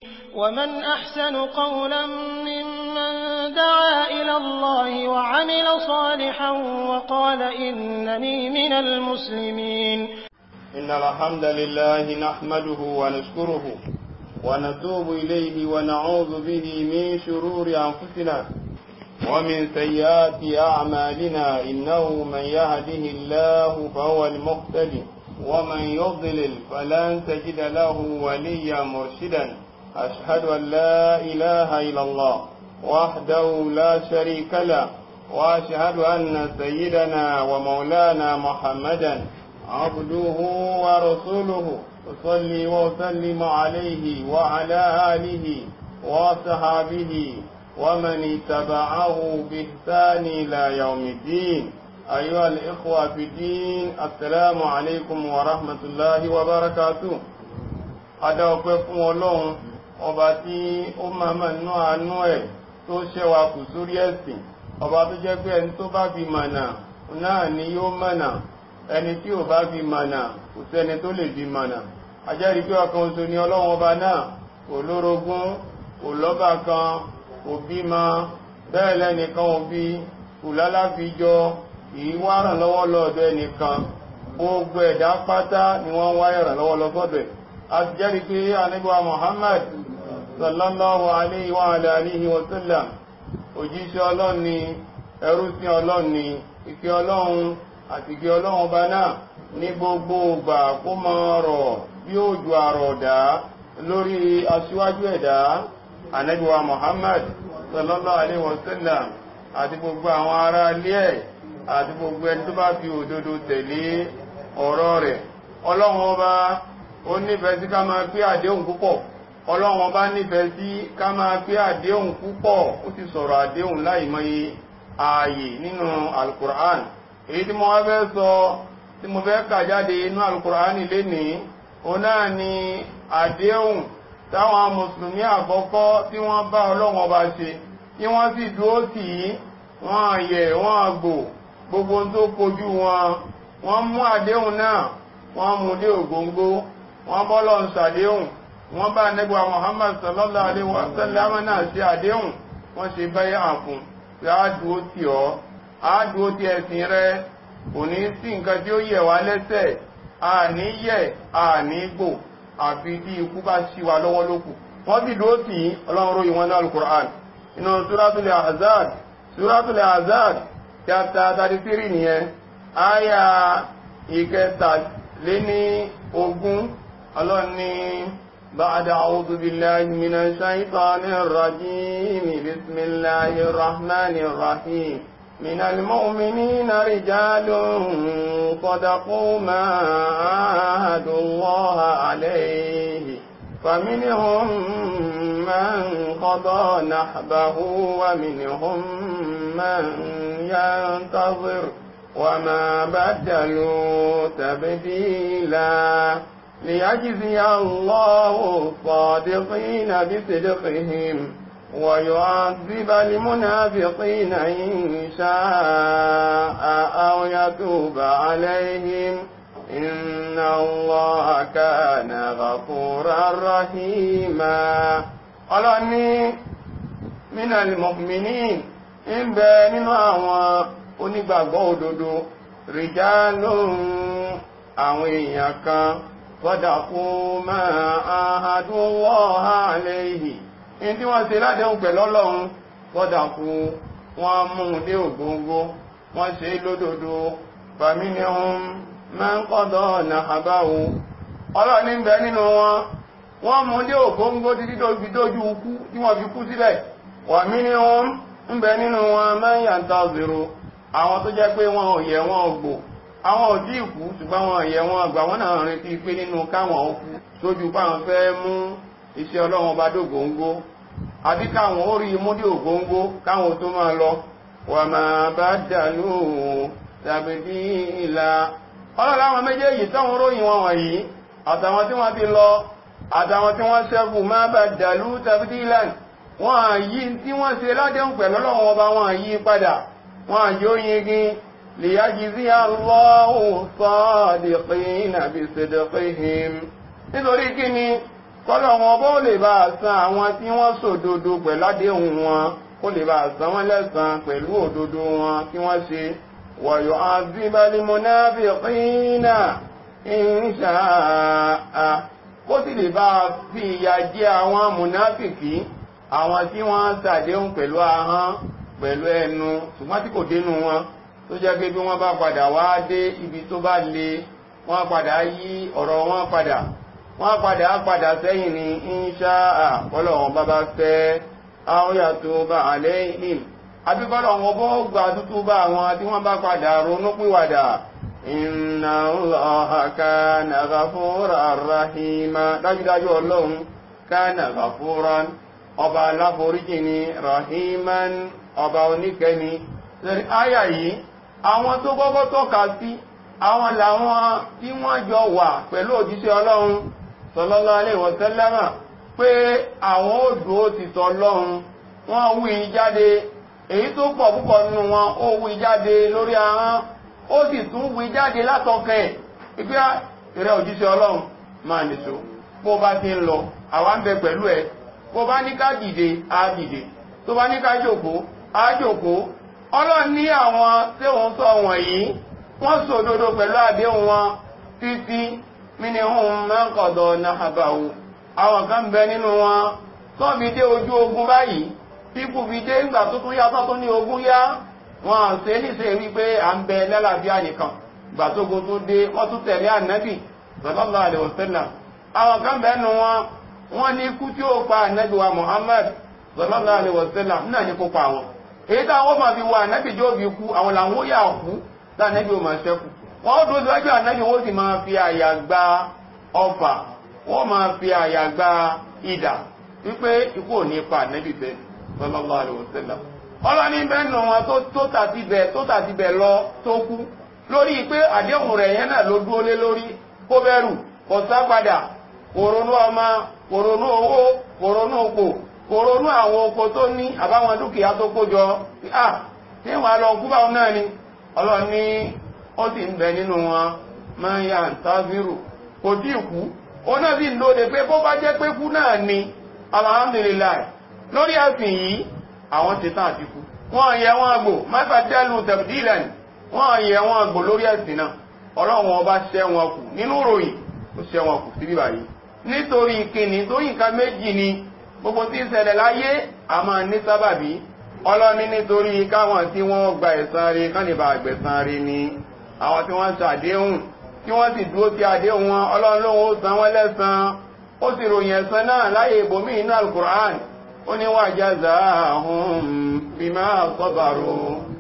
ومن أحسن قولا ممن دعا إلى الله وعمل صالحا وقال إنني من المسلمين. إن الحمد لله نحمده ونشكره ونتوب إليه ونعوذ به من شرور أنفسنا ومن سيئات أعمالنا إنه من يهده الله فهو المهتدي ومن يضلل فلن تجد له وليا مرشدا. أشهد أن لا إله إلا الله وحده لا شريك له وأشهد أن سيدنا ومولانا محمدا عبده ورسوله أصلي وأسلم عليه وعلى آله وصحابه ومن اتبعه بإحسان إلى يوم الدين. أيها الإخوة في الدين، السلام عليكم ورحمة الله وبركاته. أدعوكم الله ọba tí ó máa nú àánú ẹ̀ tó ṣẹ́wà kù sórí ẹ̀sìn, ọba tó jẹ́ pé ẹni tó bá fi mọ̀nà náà ni yóò mọ̀nà, ẹni tí ò bá fi mọ̀nà kò sẹ́ni tó lè fi mọ̀nà. A jẹ́rìí pé ọ̀kan ṣoṣo ni Ọlọ́run ọba náà, kò lórogún, kò lọ́bàkan, kò bímọ, bẹ́ẹ̀ lẹ́nìkan ò bí, kò lálàfijọ, kìí wá ìrànlọ́wọ́ lọ́dọ̀ ẹnìkan. Gbogbo ẹ̀dá pátá ni wọ́n wá ìrànlọ́wọ́ lọ́sọ́dọ̀ ẹ̀. A jẹ́rìí pé Ànábì wa Muhammad sallallahu alayhi wa alihi wa sallam òjíṣẹ́ Ọlọ́run ni, ẹrúsìn Ọlọ́run ni, ìkẹ́ Ọlọ́run àti ìkẹ́ Ọlọ́run ọba náà ní gbogbo ìgbà kó máa rọ̀ bí òjò àrọ̀dá lórí aṣíwájú ẹ̀dá Ànábì wa Muhammad sallallahu alayhi wa sallam àti gbogbo àwọn ará ilé ẹ̀ àti gbogbo ẹni tó bá fi òdodo tẹ̀lé ọ̀rọ̀ rẹ̀. Ọlọ́run ọba ó nífẹ̀ẹ́ sí ká máa pé àdéhùn púpọ̀. Ọlọ́run ọba nífẹ̀ẹ́ sí ká máa pé àdéhùn púpọ̀. Ó ti sọ̀rọ̀ àdéhùn láìmọye ààyè nínú Al-Qur'an. Èyí tí mo wá fẹ́ sọ, tí mo fẹ́ kà jáde inú Al-Qur'an lénìí, òun náà ni àdéhùn táwọn mùsùlùmí àkọ́kọ́ tí wọ́n bá Ọlọ́run ọba ṣe, tí wọ́n sì dúró tì í, wọ́n yẹ̀ wọ́n gbò gbogbo tó kojú wọn. Wọ́n mú àdéhùn náà, wọ́n mú dé ògóngó, wọ́n bọ́lọ̀ ń ṣàdéhùn, wọ́n bá Ànábì wa Muhammad sallallahu alaihi wa sallam náà ṣe àdéhùn, wọ́n ṣe báyà fún pé á dúró tì ọ́, á dúró tì ẹ̀sìn rẹ, kò ní sí nǹkan tí ó yẹ̀ wá lẹ́sẹ̀, àní yẹ̀ àní gbò àfi tí ikú bá ṣí wa lọ́wọ́ lókù. Wọ́n sì dúró tì í. Ọlọ́run ròyìn wọn ní Al-Qur'an inú Suratul Ahzab chapter 33 nìyẹn, àyà ìkẹtàléníogún. Ọlọ́run ní ba'da a'udhu billahi minash shaytanir rajim, bismillahir rahmanir rahim. Minal mu'minina rijalun sadaqu ma ahadullaha alayhi faminhum man qada nahbahu wa minhum man yantazir وما بدلوا تبديلا ليجزي الله الصادقين بصدقهم ويعذب المنافقين إن شاء أو يتوب عليهم إن الله كان غفورا رحيما. ọlọ́ni من المؤمنين ń bẹ nínú àwọn onígbàgbọ́ òdodo rijalun àwọn èèyàn kan sadaqu ma ahadullaha alayhi, in tí wọ́n ṣe ládéhùn pẹ̀lú Ọlọ́run sadaqu, wọ́n mú dé ògóngó, wọ́n ṣe lódodo. faminhum man qada nahbahu, Ọlọ́run ń bẹ nínú wọn, wọ́n mú dé ògóngó títí tó fi dójú ikú tí wọ́n fi kú síbẹ̀. wa minhum ń bẹ nínú wọn man yantaziru, àwọn tó jẹ́ pé wọn ò yẹ wọn gbò, àwọn ò dí ìkú ṣùgbọ́n wọn yẹ wọn gbà, wọ́n náà retí pé nínú káwọn òkú sójú páwọn fẹ́ mú iṣẹ́ Ọlọ́run ọba dógóngó, àbí káwọn ó rí mú dé ògóngó káwọn tó máa lọ. wa ma badalu tabdila. Ọlọ́run láwọn méjèèjì táwọn ròyìn wọn wọ̀nyí, àtàwọn tí wọ́n ti lọ àtàwọn tí wọ́n ṣẹ́kù, ma badalu tabdilan, wọ́n yí tí wọ́n ṣe ládéhùn pẹ̀lú Ọlọ́run ọba, wọ́n yí padà, wọ́n àjò yìí liyajzi Allahu sadiqina bisidqihim. Nítorí kí ni kọ́lọ̀wọ́n bó lè bá san àwọn tí wọ́n ṣòdodo pẹ̀lú àdéhùn wọn kó lè bá san wọ́n lẹ́san pẹ̀lú òdodo wọn tí wọ́n ṣe wa yu'adhibal munafiqina in sha'a kó sì lè bá fi ìyà jẹ àwọn mùnáfìkì àwọn tí wọ́n ṣàdéhùn pẹ̀lú ahọ́n pẹ̀lú ẹnu ṣùgbọ́n tí kò dénú wọn tó jẹ́ pé bí wọ́n bá padà wá dé ibi tó bá le wọ́n padà yí ọ̀rọ̀ wọn padà sẹ́yìn ní insha'a Ọlọ́run bá fẹ́ aw yatuba alayhim àbíkọ́lọ̀ wọn bó gbà tútù bá wọn tí wọ́n bá padà ronú pìwàdà inna Allaha kana ghafuran rahima dájúdájú Ọlọ́run kana ghafuran ọba aláforíjì ni rahiman ọba oníkẹni. Àyà yìí àwọn tó kọ́kọ́ tọ́ka sí àwọn làwọn tí wọ́n jọ wà pẹ̀lú òjíṣẹ́ Ọlọ́run sallallahu alaihi wasallam pé àwọn òdò ti tọ́ Ọlọ́run wọ́n wí jáde èyí tó pọ̀ púpọ̀ nínú wọn ó wí jáde lórí ahọ́n ó sì tún wí jáde látọkàn ìpé ìrẹ́ òjíṣẹ́ Ọlọ́run máa nìṣó bó bá ti ń lọ àwa ń bẹ pẹ̀lú ẹ bó bá ní ká dìde á dìde tó bá ní ká jókòó á jókòó. Ọlọ́run ní àwọn tí òun sọ wọ̀nyí wọ́n ṣòdodo pẹ̀lú àdéhùn wọn títí minhum man qada nahbahu àwọn kan bẹ nínú wọn tó fi dé ojú ogun báyìí pípù fi dé ìgbà tó tún yá tó ní ogun yá wọn ṣe níṣe wípé à ń bẹ lálàáfíà nìkan ìgbà tó ogun tó dé wọ́n tún tẹ̀lé ànábì sallallahu alaihi wasallam àwọn kan bẹ nínú wọn wọ́n ní ikú tí ó pa ànábì wa Muhammad sallallahu alaihi wasallam náà ní kó pa wọn èyí táwọn máa fi wà ànábì jọ́ bí kú àwọn làwọn ó yà kú láàánábì ó máa ṣẹ́kù wọ́n dúró síwájú ànábì wọ́n sì máa fi àyà gba ọfà wọ́n máa fi àyà gba idà wípé ikú ò ní pa ànábì bẹ́ẹ̀ sallallahu alaihi wasallam. ọlọ́ni bẹ́ẹ̀ nù wọn tó tàti bẹ̀ lọ tó kú lórí pé àdéhùn rẹ̀ yẹn náà ló dúró lé lórí kó bẹ̀rù kò sá padà kòrónú ọmọ kòrónú owó kòrónú òpó kòrónú àwọn oko tó ní àbáwọn dúkìá tó kójọ tí wọ́n lọ kú báwọn náà ni Ọlọ́run ní ó sì ń bẹ nínú wọn máa ń yà ń tábírù kò tí kú ó náà sì ń lóde pé bó bá jẹ́ pé kú náà ni alhamdulillah lórí ẹ̀sìn yìí àwọn ti tán àti kú wọ́n yẹ wọ́n gbò mẹ́fàdẹ́lù tabdilan wọ́n yẹ wọ́n gbò lórí ẹ̀sìn náà Ọlọ́run ọba ṣẹ́ wọn kù nínú ìròyìn ó ṣẹ́ wọn kù sí bíbá yìí nítorí ìkíni torí nǹkan méjì ni gbogbo tí ń ṣẹlẹ̀ láyé a máa ní sábàbí Ọlọ́ni nítorí káwọn tí wọ́n gba ẹ̀san rí kánìbà àgbẹ̀san rí ni àwọn tí wọ́n ṣàdéhùn tí wọ́n sì dúró tí àdéhùn wọn Ọlọ́run lóhun ó san wọ́n lẹ́san ó sì ròyìn ẹ̀san náà láyé ìbòmí inú al-Qur'an ó ní wa jazahum bima sabaru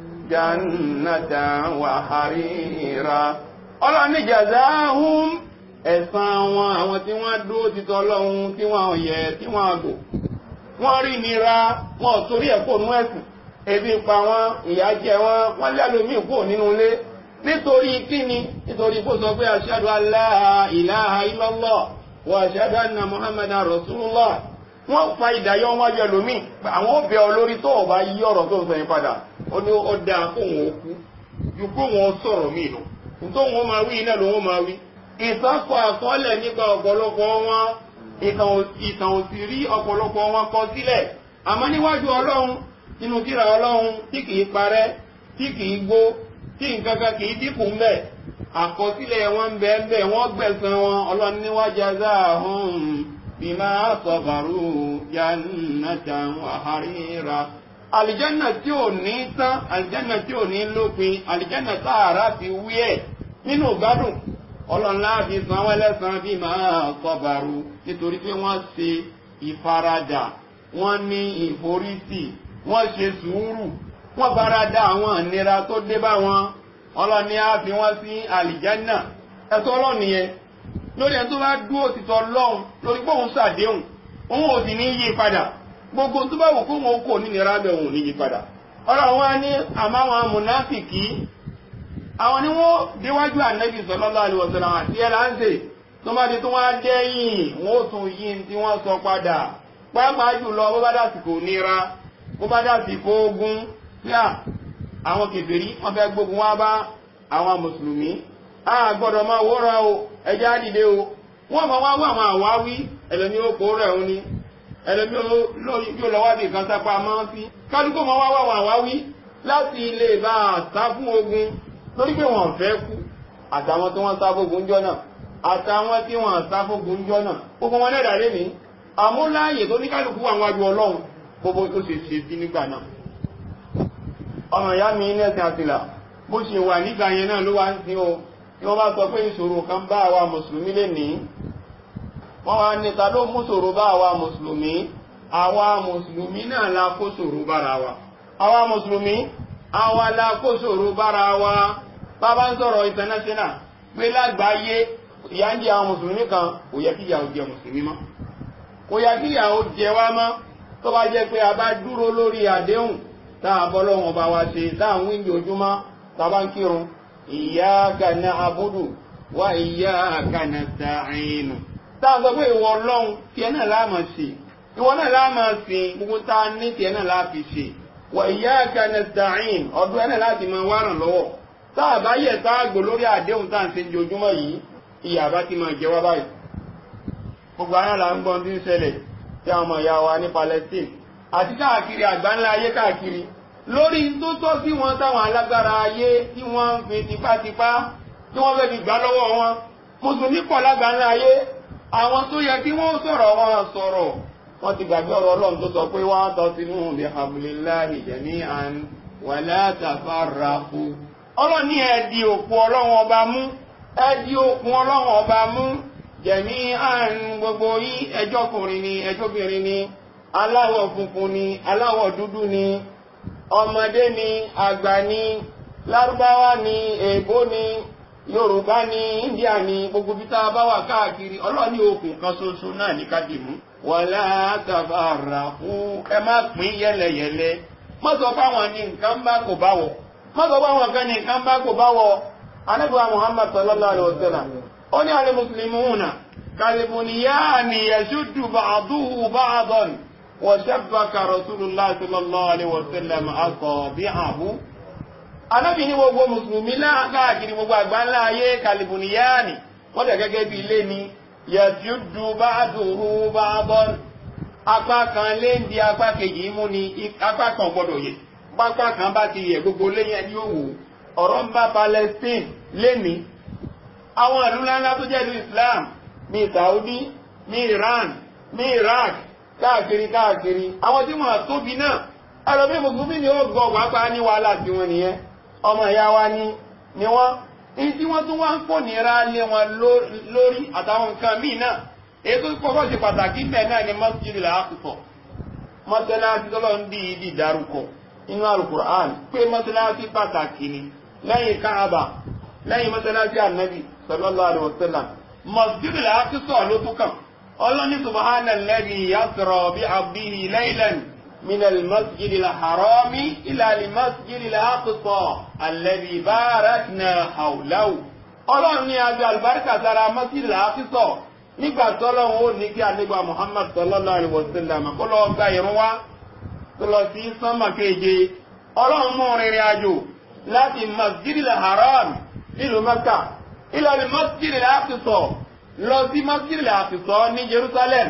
jannatan wa harira Ọlọ́run ní jazahum ẹ̀san wọn àwọn tí wọ́n dúró ti tọ́ Ọlọ́run tí wọ́n yẹ tí wọ́n àgbò wọ́n rí nira wọn torí ẹ̀kọ́ nú ẹ̀sìn ebi pa wọn ìyà jẹ wọn lẹ́lòmíì kò nínú ilé nítorí kíni nítorí kó sọ pé ashhadu an la ilaha illallah wa ashhadu anna muhammadan rasulullah wọ́n fa ìdáyọ́ wọn jẹ lómìn àwọn òbẹ̀ olórí tó ọba yí ọ̀rọ̀ tó ń sọ yín padà ó ní ó dáa kó wọn kú ju kó wọn sọ̀rọ̀ míì lọ tó wọn máa wí iná ló wọn máa wí ìtàkọ àkọọ́lẹ̀ nípa ọ̀pọ̀lọpọ̀ wọn ìtàn òsì rí ọ̀pọ̀lọpọ̀ wọn kọ sílẹ̀ àmọ́ níwájú Ọlọ́run nínú tírà Ọlọ́run tí kìí parẹ́ tí kìí gbó tí nǹkankan kìí dínkù ńbẹ̀ àkọsílẹ̀ wọn bẹ́ẹ̀ wọ́n gbẹ̀san wọn Ọlọ́run ní wa jazahum bima sabaru jannatan wa harira àlìjánà tí ò ní tán àlìjánà tí ò ní lópin àlìjánà tààrà ti wí ẹ̀ nínú gbádùn Ọlọ́run láàbí san wọ́n lẹ́san bima sabaru nítorí pé wọ́n ṣe ìfaradà wọ́n ní ìforísì wọ́n ṣe sùúrù wọ́n faradà àwọn ìnira tó dé bá wọn Ọlọ́run ní á fi wọ́n sí àlìjánà ẹ̀tọ́ Ọlọ́run nìyẹn lórí ẹni tó bá dúró títọ́ Ọlọ́run lórí pé òun ṣàdéhùn òun ò sì ní yí padà gbogbo tó bá wù kó wọn kò ní nira bẹ̀ òun ní yí padà Ọlọ́run wá ní àmáwọn mùnáfìkì àwọn ni wọ́n déwájú ànábì sallallahu alaihi wasallam àti ẹ̀láńsẹ̀ tó má di tó wá dẹ́yìn wọ́n ó tún yí tí wọ́n sọ padà pàápàá jùlọ bó bá dásìkò nira bó bá dásìkò ogun tí àwọn kèfèrí wọ́n fẹ́ gbógun wá bá àwọn mùsùlùmí a gbọ́dọ̀ máa wọ́ra o ẹjá dìde o wọ́n máa wá wá àwọn àwáwí ẹlẹ́ni ó kó rẹ̀ òun ni ẹlẹ́ni yóò lọ wádìí kan sápá máa sí kálukú máa wá wá àwọn àwáwí láti ilé bá sá fún ogun lórí pé wọ́n fẹ́ kú àtàwọn tí wọ́n sá fógun jọ náà àtàwọn tí wọ́n sá fógun jọ náà gbogbo wọn lẹ́dàá lé ní àmúláyè tó ní kálukú àwọn àjọ ọlọ́run gbogbo tó ṣe sí nígbà náà ọmọ ìyá mi ní ẹ̀sìn àtìlà bó ṣe wà nígbà yẹn náà ló wá ń sin o tí wọ́n bá sọ pé ìṣòro kan bá àwa mùsùlùmí lè ní wọ́n wá níta ló mú ṣòro bá àwa mùsùlùmí náà la kó ṣòro bára wa àwa mùsùlùmí àwa la kó ṣòro bára wa bàbá ń sọ̀rọ̀ international pé lágbàáyé ìyà ń jẹ àwọn mùsùlùmí kan kò yẹ kí ìyà ó jẹ mùsùlùmí mọ́ kò yẹ kí ìyà ó jẹ wá mọ́ tó bá jẹ́ pé a bá dúró lórí àdéhùn táà bọ́lọ́wọ́n bá wa ṣe táà ń wíńdì ojúmọ́ tàbá ń kírun iyyaka na'budu wa iyyaka nasta'in táà sọ pé ìwọ ọlọ́run tí ẹ náà láàmà sí ìwọ náà láàmà sí gbogbo tá a ní tí ẹ náà láàfi ṣe wa iyyaka nasta'in ọdún ẹ náà láti máa wá ràn lọ́wọ́ táà bá yẹ táà gbò lórí àdéhùn táà ń ṣe di ojúmọ́ yìí ìyà bá ti máa jẹ wá báyìí gbogbo ayé là ń gbọ́n tí ń ṣẹlẹ̀ tí àwọn ọmọ ìyá wa ní Palestine àti káàkiri àgbáńlá ayé káàkiri lórí tó tọ́ sí wọn táwọn alágbára ayé tí wọ́n ń fi tipátipá tí wọ́n fẹ́ fi gbà lọ́wọ́ wọn mùsùlùmí pọ̀ lágbáńlá ayé àwọn tó yẹ kí wọ́n sọ̀rọ̀ wọn sọ̀rọ̀ wọ́n ti gbàgbé ọ̀rọ̀ Ọlọ́run tó sọ pé wọ́n tọ́ sínú bi hablillahi jami'an wala tafarraqu Ọlọ́run ní ẹ di òkú Ọlọ́run ọba mú ẹ di òkú Ọlọ́run ọba mú jami'an gbogbo yín ẹjọ́kùnrin ni ẹjọ́bìnrin ni aláwọ̀ funfun ni aláwọ̀ dúdú ni ọmọdé ni àgbà ni lárúbáwá ni èbó ni yorùbá ni india ni gbogbo bí tá a bá wà káàkiri Ọlọ́run ní okùn kan ṣoṣo náà ní kádìmú wala tafarraqu ẹ má pín yẹlẹyẹlẹ má sọ fáwọn ní nǹkan bá kò bá wọ má sọ fáwọn kan ní nǹkan bá kò bá wọ Ànábì wa Muhammad sallallahu alaihi wasallam ó ní al muslimuna kal bunyani yashuddu ba'duhu ba'dan وشبك رسول الله صلى الله عليه وسلم أصابعه Ànábì ní gbogbo mùsùlùmí káàkiri gbogbo àgbáńlá ayé kalibuniyani wọ́n dẹ̀ gẹ́gẹ́ bí ilé ni yashuddu ba'duhu ba'dan apá kan lé ń di apá kejì mú ni apá kan gbọ́dọ̀ yẹ pápá kan bá ti yẹ gbogbo léyìn ẹni òwò ọ̀rọ̀ ń bá Palestine léni àwọn ìlú ńláńlá tó jẹ́ ìlú Islam ní Saudi ní Iran ní Iraq káàkiri àwọn tí wọ́n tóbi náà ẹlòmí mùsùlùmí ni ó gọ̀ọ̀gbà pa ní wàhálà tí wọ́n nìyẹn ọmọ ìyá wa ni wọ́n èyí tí wọ́n tún wá ń pò nira lé wọn lórí àtàwọn nǹkan míì náà èyí tó kọ́kọ́ ṣe pàtàkì bẹ́ẹ̀ náà ni Masjid al-Aqsa mọ́sálásí tọ́lọ́ ń di ìdí ìdárúkọ inú Al-Qur'an pé mọ́sálásí pàtàkì ni lẹ́yìn Káàbà lẹ́yìn mọ́sálásí Ànábì sallallahu alaihi wasallam Masjid al-Aqsa ló tún kàn ọlọ́ni subhana alladhi yasra bí abdihi laylan min al-masjid al-harami ila al-masjid al-aqsa alladhi barakna hawlahu ọlọ́ni àbí albarka sára masjid al-aqsa nígbà tọ́lọ́run ó ní kí àníbà Muhammad sallallahu alaihi wasallam kó lọ gba ìrun wá tó lọ sí sánmà keje ọlọ́run mú rìnrìn àjò láti masjid al-haram nílùú Mẹ́kà ila al-masjid al-aqsa lọ sí Masjid al-Aqsa ní Jerusalem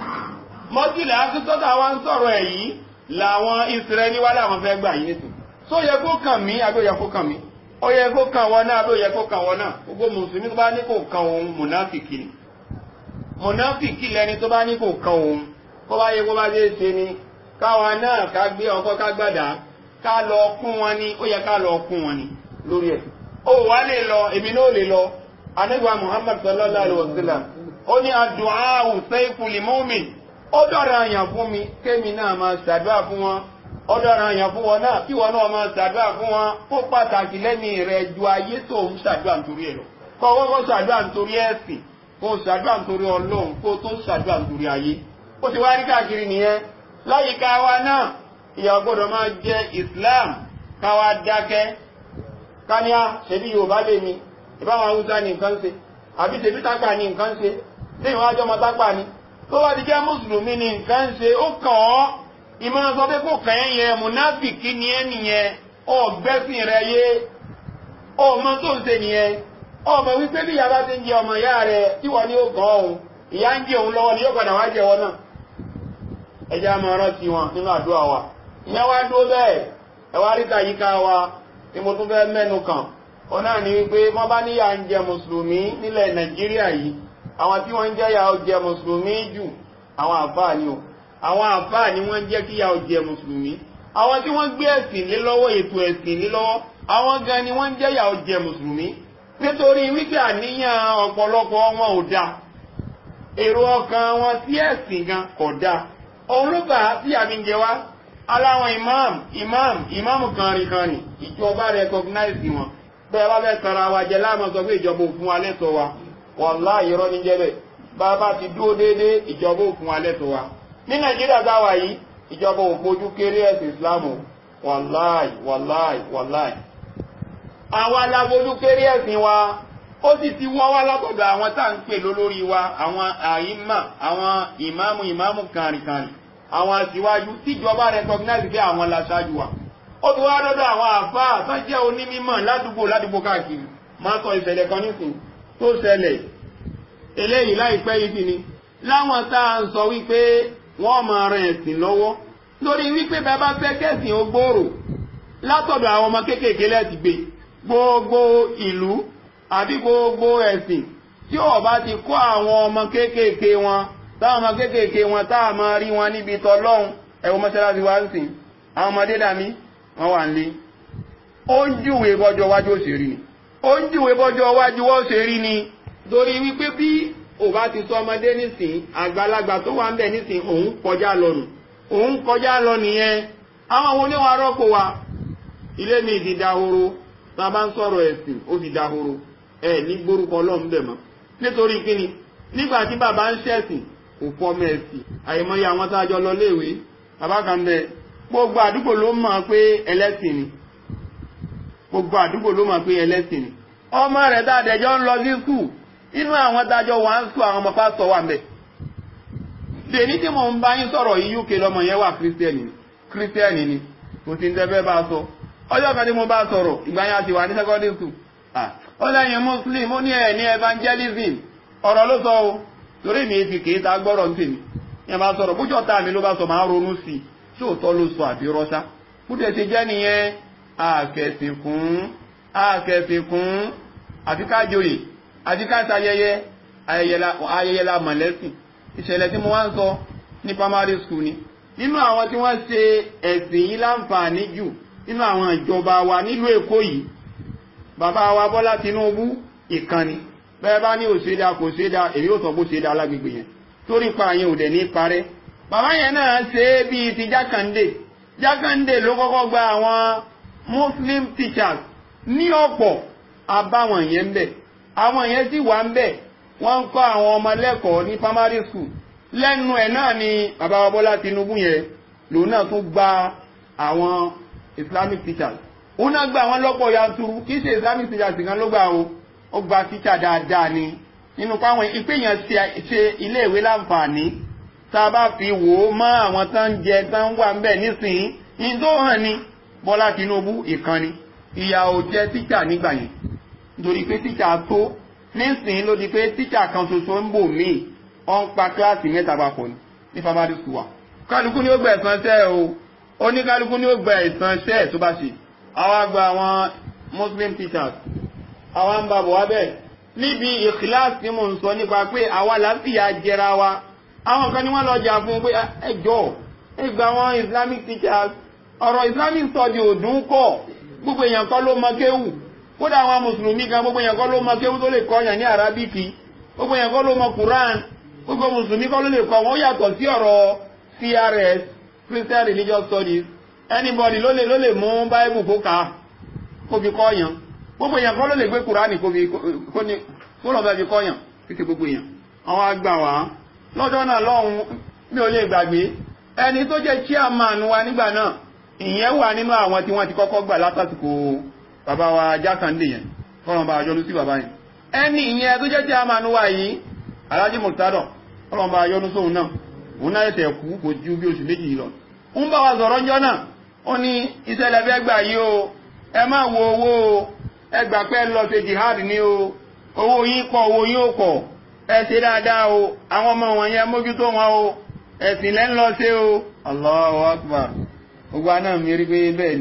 Masjid al-Aqsa táwọn ń sọ̀rọ̀ ẹ̀ yìí làwọn Israẹli wá láwọn fẹ́ gbà yìí nìtò só yẹ kó kàn mí àbí ó yẹ kó kàn mí ó yẹ kó kàn wọn náà àbí ó yẹ kó kàn wọn náà gbogbo mùsùlùmí tó bá ní kò kàn òun mùnáfìkì ni mùnáfìkì lẹni tó bá ní kò kàn òun kó bá yẹ kó bá dé ṣe ni káwọn náà ká gbé ọkọ ká gbàdá ká lọ kún wọn ni ó yẹ ká lọ kún wọn ni lórí ẹ̀ ó wà lè lọ èmi náà lè lọ Ànábì Muhammad sallallahu alaihi wasallam ó ní ad-du'a'u sayful mu'min ó dọ̀rọ̀ àyàn fún mi kémi náà máa ṣàdúrà fún wọn ó dọ̀rọ̀ àyàn fún wọn náà kí wọn náà máa ṣàdúrà fún wọn ó pàtàkì lẹ́ni rẹ̀ ju ayé tó ń ṣàdúrà nítorí ẹ̀ lọ kọ́ wọ́n ṣàdúrà nítorí ẹ̀sìn kó ṣàdúrà nítorí Ọlọ́run kó tó ṣàdúrà nítorí ayé ó ti wá rí káàkiri nìyẹn láyìíká wa náà ìyà gbọ́dọ̀ máa jẹ́ Islam káwa dákẹ́ káníà ṣebí Yorùbá lè mi ìbáwọn Haúsá ní nǹkan ṣe àbí tèbí tápà ní nǹkan ṣe tí ìwọ́n ajọ́ mọ́ tápà ní tó wá di jẹ́ mùsùlùmí ní nǹkan ṣe ó kàn ọ́ ìmọ̀ràn sọ pé kò kàn ẹ́ yẹn mùnáfìkì ní ẹ́ nìyẹn ọ̀gbẹ́sìn rẹ̀ yé ọmọ tó ń ṣe nìyẹn ọmọ wípé bí ìyá bá ti ń jẹ ọmọ ìyá rẹ̀ tí wọ́n ní ó gan ohun ìyá ń jẹ òun lọ́wọ́ ni yóò padà wá jẹ wọn náà. ẹjẹ́ a máa rántí wọn nínú àdúrà wa. ìyẹn wá dúró bẹ́ẹ̀ ẹwà ríta yíká wa tí mo tún fẹ́ mẹ́nu kàn ó náà ní wípé wọ́n bá níyà ń jẹ mùsùlùmí nílẹ̀ Nàìjíríà yìí àwọn tí wọ́n ń jẹ́ yà ó jẹ mùsùlùmí jù àwọn àfáà ni o àwọn àfáà ni wọ́n ń jẹ́ kí yà ó jẹ mùsùlùmí àwọn tí wọ́n gbé ẹ̀sìn lé lọ́wọ́ ètò ẹ̀sìn lé lọ́wọ́ àwọn gan ni wọ́n ń jẹ́ yà ó jẹ mùsùlùmí nítorí wípé àníyàn ọ̀pọ̀lọpọ̀ wọn ò dáa èrò ọkàn wọn sí ẹ̀sìn gan kò dáa òun ló gbà tí àmì ń jẹ wá aláwọn imam kànrìnkànrìn ìjọba recognize wọn bẹ́ẹ̀ bá fẹ́ tara wa jẹ láàmú sọ pé ìjọba ò fún wa lẹ́tọ̀ọ́ wa wàláhì irọ́ ní jẹ́ bẹ́ẹ̀ bàbá ti dúró déédéé ìjọba ò fún wa lẹ́tọ̀ọ́ wa ní Nàìjíríà táwa yìí ìjọba ò fojú kéré ẹ̀sìn Islamu wàláhì àwọn alábojú kéré ẹ̀sìn wa ó sì ti wọ́n wá látọ̀dọ̀ àwọn tá à ń pè lólórí wa àwọn àìmà àwọn ìmáàmù kànrìnkànrìn àwọn aṣíwájú tíjọba recognize pé àwọn láṣáájú wa ó ti wá lọ́dọ̀ àwọn àfáà tó jẹ́ onímímọ̀ ládùúgbò káàkiri máa sọ ìṣẹ̀lẹ̀ kan nísìn tó ṣẹlẹ̀ eléyìí láìpẹ́ yìí sí ni láwọn tá à ń sọ wípé wọ́n máa ran ẹ̀sìn lọ́wọ́ lórí wípé bàbá fẹ́ kẹ́sìn ó gbòòrò látọ̀dọ̀ àwọn ọmọ kéékèèké láti gbé gbogbo ìlú àbí gbogbo ẹ̀sìn tí ó bá ti kó àwọn ọmọ kéékèèké wọn táwọn ọmọ kéékèèké wọn táà máa rí wọn níbi tọlọ́hun ẹ̀wọ̀n mọ́sálásí wá ń sìn àwọn ọmọdé dàmí wọ́n wà nílé ó ń júwe bọ́jọ́ wájú ó ṣe rí ni ó ń júwe bọ́jọ́ wájú ó ṣe rí ni torí wípé bí ò bá ti sọ ọmọdé nísìn àgbàlagbà tó wà ń bẹ̀ nísìn òun kọjá lọ nìyẹn àwọn oníwà rọ́pò wa ilé mi ti dahoro tá a bá ń sọ̀rọ̀ ẹ̀sìn ó ti dahoro ní gbórúkọ Ọlọ́run bẹ̀ mọ́ nítorí kíni nígbà tí bàbá ń ṣẹ̀sìn kò fọmọ ẹ̀sìn àìmọye àwọn tá a jọ lọ léèwé bàbá kan bẹ gbogbo àdúgbò ló mọ̀ pé ẹlẹ́sìn ni gbogbo àdúgbò ló mọ̀ pé ẹlẹ́sìn ni ọmọ rẹ̀ dáadẹ́jọ́ ń lọ sí skul inú àwọn dájọ́ wà ń skul àwọn ọmọ pásítọ̀ wà mẹ́ dèní tí mo ń bá yín sọ̀rọ̀ yìí UK lọmọ yẹn wà kírísítẹ́nì ni kò sí ń tẹ́fẹ́ bá sọ ọjọ́ kan tí mo bá sọ̀rọ̀ ìgbà yẹn àti wà ní secondary school ó lẹ́yìn muslim ó ní ẹ̀ ní evangelism ọ̀rọ̀ ló sọ o torí mi fi kìí ta gbọ́rọ̀ ń tèmi yẹn bá sọ̀rọ̀ bójọ́ tá mi ló bá sọ máa ronú sí i tí òótọ́ ló sọ àbí rọ́ṣá bójọ́ ti jẹ́ nìyẹn àkẹ́sìn fún àti kájòyè àti káṣayẹyẹ ayẹyẹ la mọ̀lẹ́sìn ìṣẹ̀lẹ̀ tí mo wá ń sọ ní primary school ni nínú àwọn tí wọ́n ṣe ẹ̀sìn yìí láǹfààní jù nínú àwọn ìjọba wa nílùú Èkó yìí bàbá wa Bọ́lá Tinubu ìkànnì bẹ́ẹ̀ bá ní òṣèdá kò ṣèdá èyí ò sọ bó ṣèdá alágbègbè yẹn torí pa àyẹn òdẹ̀ ní parẹ́ bàbá yẹn náà ṣe é bíi ti Jákàndé ló kọ́kọ́ gba àwọn Muslim teachers ní ọ̀pọ̀ àbáwọn yẹn ń bẹ̀ àwọn yẹn sì wà ń bẹ̀ wọ́n ń kọ́ àwọn ọmọ lẹ́kọ̀ọ́ ní primary school lẹ́nu ẹ̀ náà ni bàbá wa Bọ́lá Tinubu yẹn lòun náà tún gba àwọn Islamic teachers òun náà gba àwọn lọ́pọ̀ yanturu kì í ṣe Islamic teachers kan ló gbà ó gba teacher dáadáa ni nínú káwọn ìpéyàn ṣe iléèwé láǹfààní tá a bá fi wò ó mọ́ àwọn tán jẹ tán wà ń bẹ̀ nísìnyí ní tó hàn ní Bọ́lá Tinubu ìkànnì ìyà ò jẹ teacher nígbà yẹn nítorí pé teacher tó nísìnyí ló di pé teacher kan ṣoṣo ń bò míì ó ń pa kíláàsì mẹ́ta papọ̀ ní primary school wa kálukú ni ó gba ẹ̀san iṣẹ́ o oníkálukú ni ó gba ẹ̀san iṣẹ́ tó bá ṣe àwa gba àwọn Muslim teachers àwa ń bàbọ̀ wá bẹ́ẹ̀ níbi ìkìláàsì tí mo ń sọ nípa pé àwa láfíà jẹra wa àwọn kan ní wọ́n lọ jà fún pé ẹjọ́ ìgbà àwọn Islamic teachers ọ̀rọ̀ Islamic study òdún kọ́ gbogbo èèyàn kọ́ ló mọ kéwù kódà àwọn mùsùlùmí gan gbogbo èèyàn kọ́ ló mọ kéwù tó lè kọ́yàn ní Arabiki gbogbo èèyàn kọ́ ló mọ Quran gbogbo mùsùlùmí kọ́ ló lè kọ́ wọ́n yàtọ̀ sí ọ̀rọ̀ CRS Christian Religious Studies anybody ló lè mú Bible kó kà kó fi kọ́yàn gbogbo èèyàn kọ́ ló lè gbé Quran kó lọ bẹ́ẹ̀ fi kọ́yàn títí gbogbo èèyàn àwọn àgbà wá lọ́jọ́ náà lọ́hun mi ò lè gbàgbé ẹni tó jẹ́ chairman wa nígbà náà ìyẹn wà nínú àwọn tí wọ́n ti kọ́kọ́ gbà látàsìkò bàbá wa Jákàndé yẹn kọ́nà bá yọ́nú sí bàbá yẹn ẹni ìyẹn tó jẹ́ chairman wa yìí Alhaji Murtado kọ́nà bá yọ́nú sóhun náà òun náà tẹ̀ kú kò ju bí oṣù méjì lọ ń bá wa sọ̀rọ̀ ńjọ́ náà ó ní ìṣẹ̀lẹ̀ fẹ́ gbà yìí o ẹ má wo owó o ẹ gbà pé lọ ṣe jihad ní o owó yín pọ̀ owó yín ò pọ̀ ẹ ṣe dáadáa o àwọn ọmọ wọn yẹn mójútó wọn o ẹ̀sìn lẹ́ ń lọ sí o Allahu Akbar gbogbo aná mi rí pé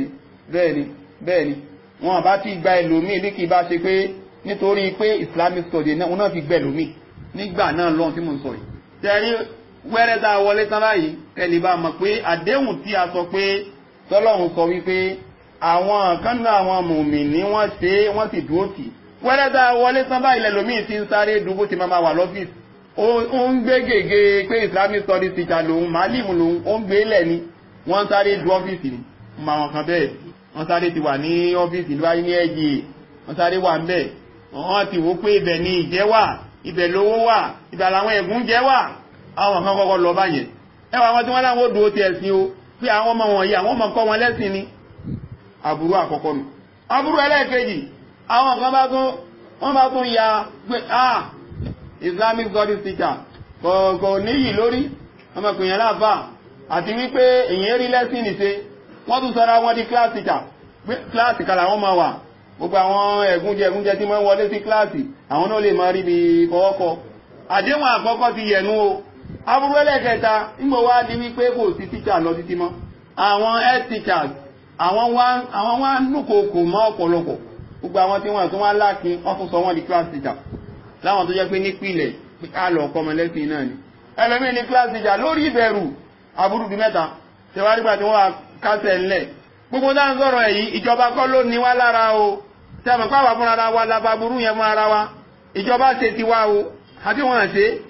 bẹ́ẹ̀ni wọn bá ti gba ẹlòmíì ní kì í bá ṣe pé nítorí pé Islamic study náà fi gbẹ ẹlòmíì nígbà náà lọ́n tí mo ń sọ yìí tẹ́rí wẹ́rẹ́ tá a wọlé tán báyìí kẹ́lì bá mọ̀ pé àdéhùn tí a sọ pé tọ́lọ́run sọ wípé àwọn kan náà àwọn mùmínì wọ́n ṣe wọ́n sì dúró tì wẹ́rẹ́ tá a wọlé tán báyìí lẹ́lòmíì ti ń sáré dúró ti máa wà lọ́fíìsì ó ń gbé gègé pé Islamic studies teacher lòun màálìmù lòun ó ń gbé lẹ̀ ni wọ́n sáré du ọ́fíìsì ni ma wọn kan bẹ́ẹ̀ wọ́n sáré ti wà ní ọ́fíìsì lórí ní ẹ̀jì wọ́n sáré wà ń bẹ̀ wọ́n ti wò pé ibẹ̀ ni ìjẹ́ wà ibẹ̀ lówó wà ibẹ̀ làwọn ẹ̀gún jẹ́ wà àwọn kan kọ́kọ́ lọ báyẹn ẹwà wọn tí wọ́n láwọn odò ti ẹ̀sìn o pé àwọn ọmọ wọ̀nyí àwọn ọmọ kọ́ wọn lẹ́sìn ni aburú àkọ́kọ́ nù aburú ẹlẹ́ẹ̀kejì àwọn kan bá tún ya pé Islamic studies teacher kò níyì lórí ọmọkùnrin láàfà àti wípé èyàn rí lẹ́sìn ní ṣe wọ́n tún sọ́ra wọn di kíláàsì kàlà wọ́n máa wà gbogbo àwọn ẹ̀gúnjẹ tí wọ́n wọlé sí kíláàsì àwọn náà lè máa rí bí fọwọ́kọ àdéhùn àkọ́kọ́ ti yẹ̀nú o aburú ẹlẹ́kẹta nígbò wá di wípé kò sí tíṣà lọ títí mọ́ àwọn head teachers àwọn wá núkòkò mọ́ ọ̀pọ̀lọpọ̀ gbogbo àwọn tí wọ́n tún wá láàkín wọ́n tún sọ wọ́n di class teacher láwọn tó jẹ́ pé nípìnlẹ̀ àlọ́ ọkọ̀mọ lẹ́sìn náà ni ẹlẹ́mí ní class teacher lórí ìbẹ̀rù aburú bí mẹ́ta tẹwàrígbà tí wọ́n wá kásẹ̀ ńlẹ̀ gbogbo dá ń sọ̀rọ̀ èyí ìjọba kọ́ ló ní wá lára o tẹ́mọ̀ pàwà fún ara wa lába burú yẹn fún ara wa ìjọba ṣe ti wá o àti wọ́n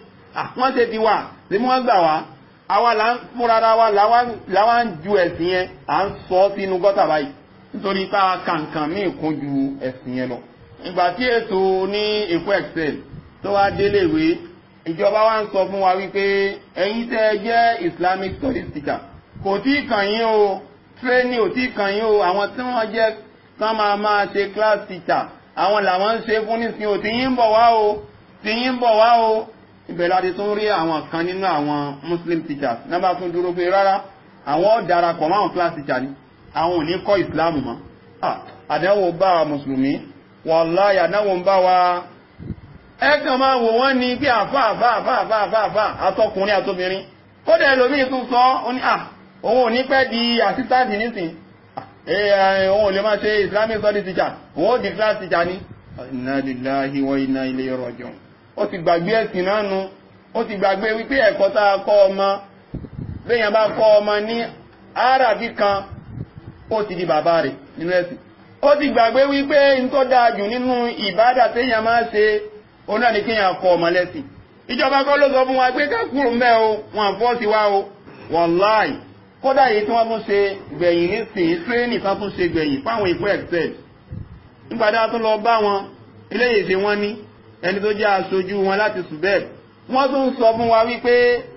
ṣe ti wà tí wọ́n gbà wá àwa là ń fún ara wa láwá ń ju ẹ̀sìn yẹn à ń sọ sínú gọ́tà báyìí nítorí ká kàǹkàn míì kún ju ẹ̀sìn yẹn lọ ìgbà tí ètò ní èkó excel tó wá déléèwé ìjọba wa ń sọ fún wa wípé ẹ̀yin tẹ́ jẹ́ Islamic studies teacher kò tí kàn yín o training ò tí kàn yín o àwọn tí wọ́n jẹ́ kán máa ṣe class teacher àwọn làwọn ń ṣe fún nísìnyí ò tí yín ń bọ̀ wá o ibẹ̀ láti tún rí àwọn kan nínú àwọn Muslim teachers náà bá tún dúró pé rárá àwọn darapọ̀ máwọn class teacher ni àwọn ò ní kọ́ Islam mọ́ àdánwò bá wa mùsùlùmí wàláhì àdánwò ń bá wa ẹ̀kàn máa wò wọ́n ní bí àfá àtọkùnrin àtobìnrin kódẹ̀ ẹlòmí tún sọ òun ò ní pẹ́ di assistant nísìn òun ò lè máa ṣe Islamic studies teacher òun ó di class teacher ní inna lillahi wa inna ilayhi raji'un ó ti gbàgbé ẹ̀sìn náà nu ó ti gbàgbé wípé ẹ̀kọ́ tá a kọ́ ọmọ béèyàn bá kọ́ ọmọ ní Árábì kan ó ti di bàbá rẹ̀ nínú ẹ̀sìn ó ti gbàgbé wípé n tó dáa jù nínú ìbádà téèyàn máa ṣe òun náà ni kéèyàn kọ́ ọmọ lẹ́sìn ìjọba kọ́ ló sọ fún wa pé ká kúrò mẹ́ o wọn fọ́ sí wa o wàláì kódà èyí tí wọ́n tún ṣe gbẹ̀yìn nísìnyí tírénì tán tún ṣe gbẹ̀yìn fáwọn ìpò excel nígbàdá tó lọ bá wọn eléyìí ṣe wọ́n ní ẹni tó jẹ́ aṣojú wọn láti subeb wọ́n tún sọ fún wa wípé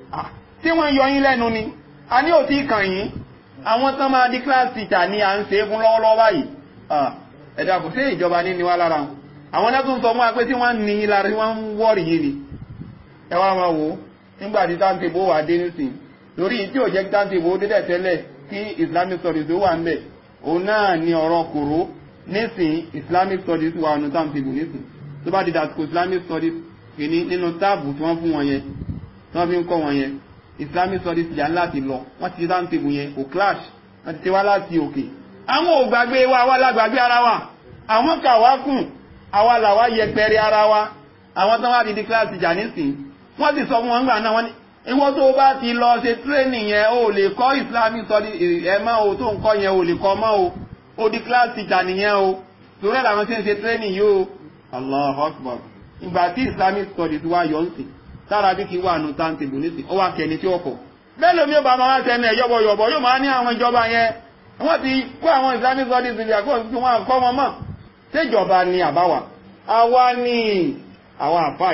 tí wọ́n yọ yín lẹ́nu ni a ní ò tí kàn yín àwọn tán máa di class teacher ni à ń ṣe fún lọ́wọ́lọ́wọ́ báyìí ẹ̀dà kò sí ìjọba ní niwá lára wọn àwọn lẹ́tún sọ fún wa pé tí wọ́n ní lára wọ́n ń wọ́rì yìí ni ẹ wá máa wò nígbàtí táǹtìbó wà dé nísìn lórí tí ò jẹ́ táǹtìbó dédẹ̀ tẹ́lẹ̀ kí Islamic studies tó wà ń bẹ̀ òun náà ni ọ̀rọ̀ kòró nísìn Islamic studies wà nù táǹtìbó nísìn tó bá di dàsìkò Islamic studies kìíní nínú táàbù tí wọ́n fún wọn yẹn tí wọ́n fi ń kọ́ wọn yẹn Islamic studies yà láti lọ wọ́n ti táǹtìbó yẹn kò clash wọ́n ti wá láti òkè àwọn ò gbàgbé wa wá lágbàgbé ara wa àwọn kàwá kùn àwa làwá yẹpẹrẹ ara wa àwọn tán wá di class teacher nísìn wọ́n sì sọ fún wọn gbà náà wọ́n ní ìwọ tó bá ti lọ ṣe training yẹn o lè kọ́ Islamic studies ẹ̀mọ́ o tó ń kọ́ yẹn o lè kọ́ mọ́ o di class teacher nìyẹn o torí ẹ̀ làwọn tí ń ṣe training yìí o Allahu Akbar ìgbà tí Islamic studies wá yọ ń sìn sára bí kí wà nù táǹtìbù nísìn ó wá kẹni tí ó kọ̀ bẹ́ẹ̀ lómi ó bá máa wá sẹ́nu ẹ̀ yọ̀bọ̀yọ̀bọ̀ yóò máa ní àwọn ìjọba yẹn wọ́n ti kó àwọn Islamic studies ìjàkó tí wọ́n kọ́ wọn mọ́ ṣèjọba ni àbáwà àwa ní àwọn àfáà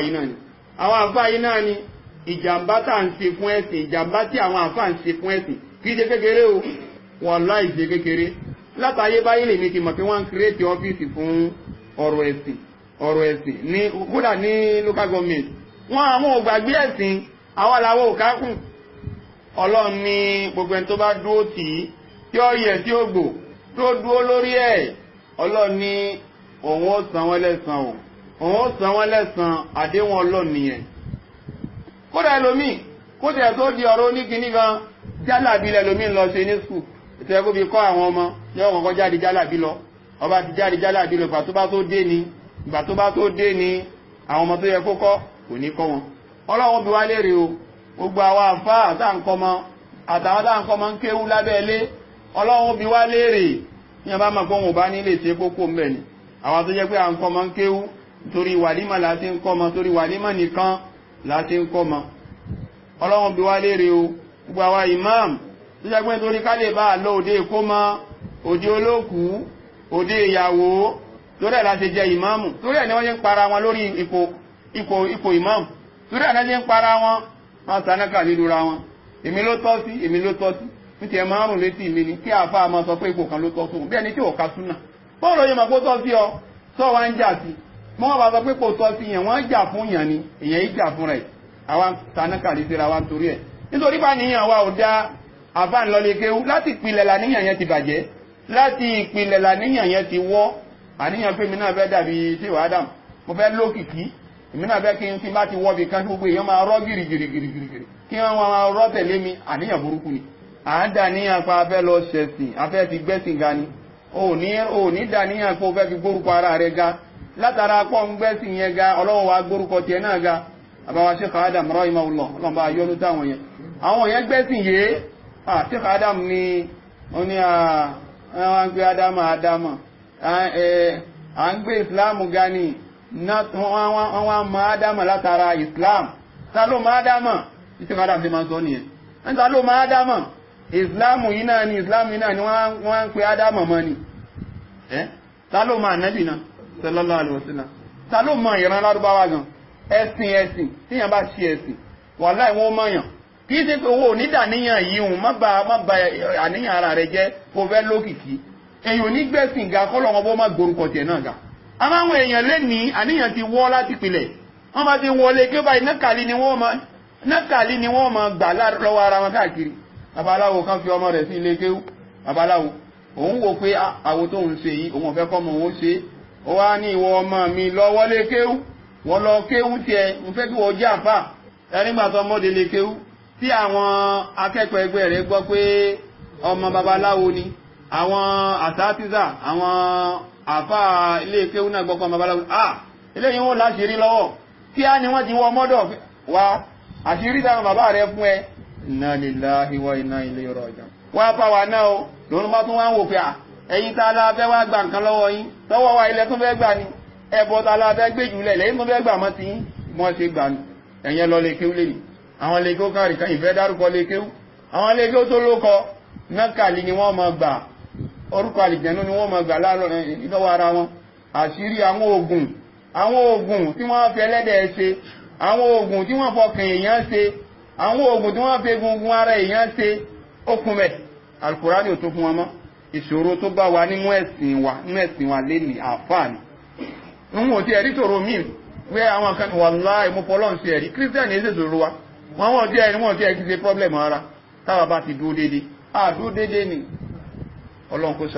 yìí náà ni ìjàmbá tá ń ṣe fún ẹ̀sìn ìjàmbá tí àwọn àfáà ń ṣe fún ẹ̀sìn kì í ṣe kékeré o wallahi ṣe kékeré látàyé báyìí lè ní ti mọ̀ pé wọ́n ń kírètì ọ́fíìsì fún ọ̀rọ̀ ẹ̀sìn ní kódà ní local government wọ́n àwọn ògbàgbé ẹ̀sìn àwọn làwọ̀ òkákùn Ọlọ́run ní gbogbo ẹni tó bá dúró tì í tí ó yẹ tí ó gbò tó dúró lórí ẹ̀ Ọlọ́run ní òun ó san wọ́n lẹ́san o òun san wọ́n lẹ́san àdéhùn Ọlọ́run nìyẹn. Kódà ẹlòmíì kó tẹ̀ tó di ọ̀rọ̀ oníkiní gan jálàbí lẹ́lòmíì lọ ṣe ní skul ìtẹ́ kó fi kọ́ àwọn ọmọ yóò kọ́kọ́ jáde jálàbí lọ ọba ti jáde jálàbí lọ ìgbà tó bá tó dé ni àwọn ọmọ tó yẹ kó kọ́ kò ní kọ́ wọn. Ọlọ́run bí wá léèrè o gbogbo àwọn àfáà àtàǹkọ́mọ àtàwọn àtàǹkọ́mọ ń kéwú lábẹ́ ilé Ọlọ́run bí wá léèrè ní ọba mọ̀ pé òun ò bá nílé ṣe kókó mbẹ̀ ni àwọn tó jẹ́ pé à ń kọ́mọ ń kéwú torí wàlímà láti ń kọ́mọ torí wàlímà nìkan láti ń kọ́mọ. Ọlọ́run bí wá léèrè o gbogbo àwọn imam tó jẹ́ pé torí ká lè bá lọ òde ìkómọ òde olókù òde ìyàwó torí ẹ̀ láti jẹ ìmáàmù torí ẹ̀ ni wọ́n ṣe ń para wọn lórí ipò ìmáàmù torí ẹ̀ náà ṣe ń para wọn máa sanáka lílura wọn èmi ló tọ́ sí ní ti ẹ̀ márùn létí mi ni kí àfáà máa sọ pé ipò kan ló tọ́ sóhun bí ẹni tí ò ka súnà bọ́ọ̀lù yẹn máa kó tọ́ sí ọ sọ wá ń jà sí mọ́ wọn bá sọ pé kò tọ́ sí yẹn wọ́n jà fún yàn ni èyàn yìí jà fún rẹ̀ àwa sanáka lè ṣe ra wa torí ẹ̀ nítorí bá níyàn wa ò dá àfáà ńlọlé kéwú láti ìpìlẹ̀ làníyàn yẹn ti bàjẹ́ láti ìpìlẹ̀ làníyàn yẹn ti wọ́ àníyàn pé mi náà fẹ́ dàbí tí wàá dàm mo fẹ́ lókìkí èmi náà fẹ́ kí n bá ti wọ́ bí kan gbogbo èèyàn máa rọ́ gìrìgìrìgìrì kí wọ́n máa rọ́ tẹ̀lé mi àníyàn burúkú ni à ń dàníyàn pa afẹ́ lọ ṣẹ̀sìn afẹ́ ti gbẹ́sìn ga ni ò ní dàníyàn pé o fẹ́ fi gbórúkọ ara rẹ ga látara pọ́ ń gbẹ́sìn yẹn ga Ọlọ́run wa gbórúkọ tiẹ̀ náà ga àbáwá Sheikh Adam rahimahullah Ọlọ́run bá yọ́nú táwọn yẹn àwọn yẹn gbẹ́sìn yé Sheikh Adam ni ó ní àwọn gbé Adama à ń gbé Islam ga ni wọ́n wá mọ Ádámà látara Islam ta ló mọ Ádámà Sheikh Adam ti máa sọ nìyẹn ta ló mọ Ádámà Islam yìí náà ni wọ́n ń pe Ádámà mọ́ ni ta ló mọ ànábì náà sallallahu alaihi wasallam ta ló mọ ìran Lárúbáwá gan ẹ̀sìn tíyàn bá ṣe ẹ̀sìn wàláhì wọ́n mọ̀yàn kìí ṣe pé owó onídàníyàn yìí hùn má ba àníyàn ara rẹ̀ jẹ́ kó fẹ́ lókìkí èyàn onígbẹ̀sìn ga kọ́lọ̀ wọn bó má gbórúkọ tiẹ̀ náà ga amáwọn èèyàn lé ní àníyàn ti wọ́ láti pilẹ̀ wọ́n bá ti wọlé kí ó báyìí nákàlí ni wọ́n máa gbà lọ́wọ́ ara wọn káàkiri babaláwo kan fi ọmọ rẹ̀ sí ilé kéwú babaláwo òun wò pé àwo tó ń ṣe yìí òun ọ̀fẹ́ kọ́ mọ̀ òun ṣe ó wá ní ìwọ ọmọ mi lọ wọlé kéwú wọ́n lọ kéwú tiẹ̀ ń fẹ́ kí wọ́n jẹ́ àfà ẹnígbà tó ọmọdé lè kéwú tí àwọn akẹ́kọ̀ọ́ ẹgbẹ́ rẹ̀ gbọ́ pé ọmọ babaláwo ni àwọn àsátísà àwọn àfà ilé kéwú náà gbọ́kọ́ babaláwo eléyìí wọ́n láṣìírí lọ́wọ́ kí á ní wọ́n ti wọ mọ́dọ̀ wá àṣírí táwọn bàbá rẹ̀ fún ẹ inna lillahi wa inna ilayhi raji'un wá bá wa náà o lónú bá tún wá ń wò pé ẹ̀yin tá la fẹ́ wá gba nǹkan lọ́wọ́ yín tọ́wọ́ wa ilẹ̀ tún fẹ́ gbà ní ẹbọ tá la fẹ́ gbé jùlẹ̀ lẹ́yìn tún fẹ́ gbà mọ́ ti mọ́ ṣe gbà ní ẹ̀yẹn lọ lè kéwú lè ní àwọn lè kéwú káàrí kan ìfẹ́ dárúkọ lè kéwú àwọn lè kéwú tó lókọ nákàlí ni wọ́n mọ̀ gbà orúkọ àlìjẹ̀nú ni wọ́n mọ̀ gbà lọ́wọ́ ara wọn àṣírí àwọn oògùn tí wọ́n fi ẹlẹ́dẹ̀ ṣe àwọn oògùn tí wọ́n fọkàn èèyàn ṣe àwọn oògùn tí wọ́n fi egungun ara èèyàn ṣe okùn mẹ́ Al-Kùránì ò tó fún wọn mọ́ ìṣòro tó bá wa nínú ẹ̀sìn wa lé ní àfáàní ń wò tí ẹ̀rí tòrò míì pé àwọn kan wallahi mo fọlọ́n sí ẹ̀rí kírísítẹ́nì èsè tòrò wa wọ́n tí ẹ̀rí ṣe pọ́blẹ̀mù ara táwa bá ti dúó dédé ni Ọlọ́run kó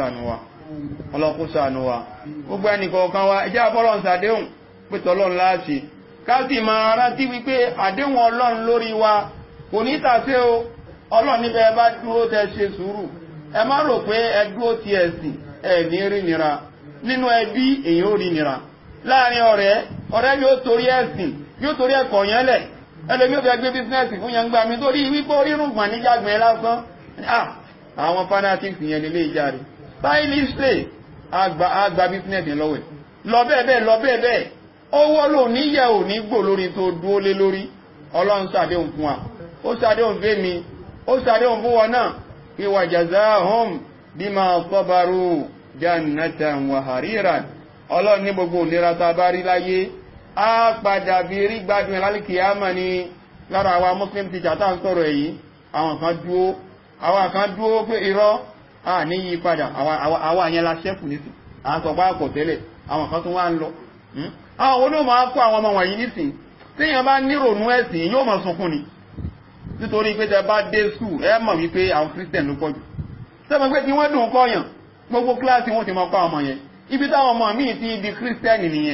ṣàánú wa gbogbo ẹnìkọ̀ọ̀kan wa ẹjẹ́ àfọ́lọ́n sàdéhùn pé tọ́lọ́run láti káàtì máa rántí wípé àdéhùn Ọlọ́run lórí wa kò ní tàṣé o Ọlọ́run níbẹ̀ bá dúró tẹ́ ṣe sùúrù ẹ má rò pé ẹ dúró ti ẹ̀sìn ẹ ní rí nira nínú ẹbí èyàn ò rí nira láàrin ọ̀rẹ́ yóò torí ẹ̀sìn yóò torí ẹ̀kọ́ yẹn lẹ̀ ẹlẹ́mí ò fẹ́ gbé bísínẹ́sì fún yẹn gbà mí torí wípé orírùn gbọ̀n níjàgbẹ́ lásán àwọn fanatics yẹn nílé ìjà rẹ̀ báyìí ṣe àgbà bísínẹ́sì lọ́wọ́ lọ bẹ́ẹ̀ owó lò níyẹ̀ ò ní gbò lórí tó dúó lé lórí Ọlọ́run ṣàdéhùn fún wa ó ṣàdéhùn fẹ́ mi ó ṣàdéhùn fún wọn náà pé wa jazahum bima sabaru jannatan wa hariran Ọlọ́run ní gbogbo ìnira tá bá rí láyé á padà bí rí gbádùn lálìkìyámà ni lára àwa muslim teacher tá ń sọ̀rọ̀ èyí àwọn kan dúó pé irọ́ ní yí padà àwa àyẹn la ṣẹ́kù nísìn àsọ̀pá àpọ̀ tẹ́lẹ̀ àwọn kan tún wá ń lọ àwọn olóòmọ̀ á kó àwọn ọmọ wọ̀nyí nísìn tíyàn bá nírònú ẹ̀sìn yóò mọ̀ sunkún ni nítorí pé tẹ bá dé skul ẹ mọ̀ wípé àwọn Christian ló pọ̀jù sẹ́mọ̀ pé tí wọ́n dùn kọ́yàn gbogbo kíláàsì wọn ti mọ̀ pa ọmọ yẹn ibi táwọn ọmọ míì ti di Christian nìyẹn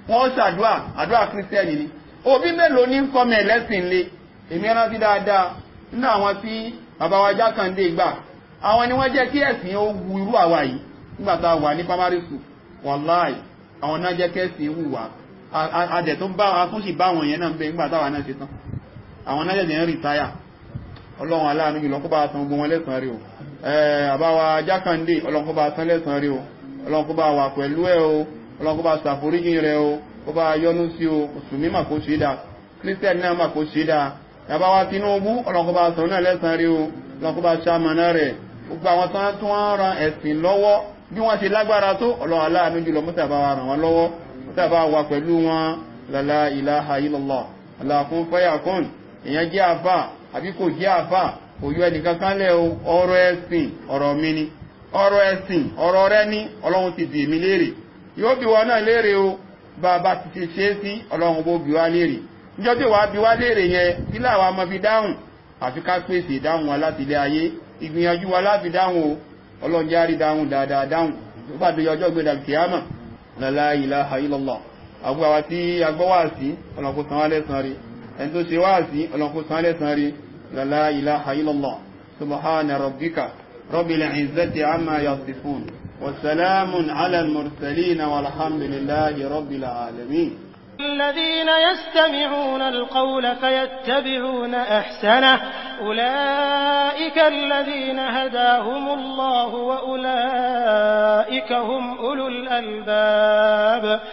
wọ́n ṣàdúà àdúà kírísítẹ́nì ni òbí mélòó ní kọ́mọ ẹlẹ́sìn lé èmi rántí dáadáa nínú àwọn tí bàbá wa Jákàndé gbà àwọn ni wọ́n jẹ́ kí ẹ̀sìn ó wu irú àwa yìí nígbà tá a wà ní primary school wàláì àwọn náà jẹ́ kẹ́sìn wù wá adẹ̀ tó bá afúnṣì bá àwọn yẹn náà ń bẹ nígbà táwa náà ṣe tán àwọn náà jẹ́ rìtáyà ọlọ́run aláàánú jùlọ kó bá san gbogbo wọn lẹ́san rí o àbáwa Jákàndé ọlọ́run kó bá san lẹ́san rí o ọlọ́run kó bá wà pẹ̀lú ẹ o ọlọ́run kó bá ṣàforíjì rẹ o kó bá yọ́nú sí o mùsùlùmí mà kó ṣe dáa kírísítẹ́nì náà mà kó ṣe dáa àbáwa Tinubu ọlọ́run kó bá san náà lẹ́san rí o ọlọ́run kó bá ṣàmọ̀nà rẹ̀ gbogbo àwọn tán tí wọ́n ran ẹ̀sìn lọ́wọ́ bí wọ́n ṣe lágbára tó ọlọ́run aláàánú jùlọ mọ́tàbá wa ràn wọ́n lọ́wọ́ mọ́tàbá wa pẹ̀lú wọn la ilaha illallah aláàfún fayakun èèyàn jẹ́ àfà àbí kò jẹ́ àfà kò yọ ẹnìkan kan lẹ́ ọ̀rọ̀ ẹ̀sìn ọ̀rọ̀ mi ni ọ̀rọ̀ ẹ̀sìn ọ̀rọ̀ rẹ ní ọlọ́run ti dì mí léèrè yóò bí wọn náà léèrè o bàbá ti ṣe ṣe sí ọlọ́run bó bí wá léèrè níjọ́ tí wàá bí wá léèrè yẹn kí làwọn ọmọ fi dáhùn àfi ká pèsè ìdáhùn wa láti ilé ayé ìgbìyànjú wa láti dáhùn o ọlọ́run járí dáhùn dáadáa dáhùn tó bá dé ọjọ́ gbé dàbí kìámà la ilaha illallah àbúrò àwa tí agbọ́ wá sí ọlọ́run kó san wá lẹ́san rí ẹni tó ṣe wá sí ọlọ́run kó san wá lẹ́san rí la ilaha illallah subhana rabbika rabbil izzati amma yasifun wa salamun ala al-mursalin walhamdulillahi rabbil alamin. الذين يستمعون القول فيتبعون أحسنه أولئك الذين هداهم الله وأولئك هم أولو الألباب